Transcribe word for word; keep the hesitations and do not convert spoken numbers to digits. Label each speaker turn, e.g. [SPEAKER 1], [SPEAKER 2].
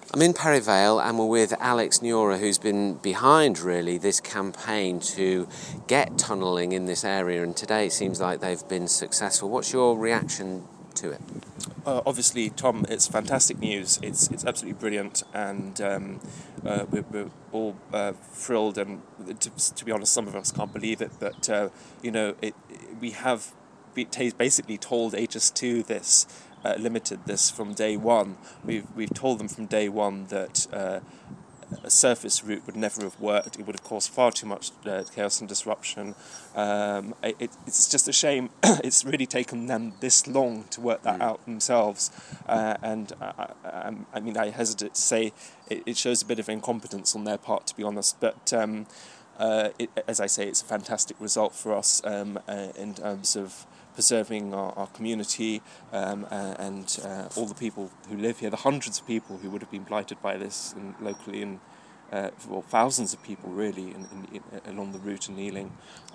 [SPEAKER 1] I'm in Perry Vale and we're with Alex Neura, who's been behind really this campaign to get tunnelling in this area, and today it seems like they've been successful. What's your reaction to it?
[SPEAKER 2] Uh, obviously, Tom, it's fantastic news. It's it's absolutely brilliant, and um, uh, we're, we're all uh, thrilled. And to, to be honest, some of us can't believe it. But uh, you know, it, we have basically told H S two this, uh, limited this from day one. We've we've told them from day one that Uh, a surface route would never have worked. It would have caused far too much uh, chaos and disruption. Um, it, it's just a shame it's really taken them this long to work that out themselves. Uh, and I, I, I mean, I hesitate to say it, it shows a bit of incompetence on their part, to be honest. But um, uh, it, as I say, it's a fantastic result for us um, uh, in terms of preserving our, our community um, uh, and uh, all the people who live here, the hundreds of people who would have been blighted by this in, locally, and uh, well, thousands of people really in, in, in, along the route in Ealing.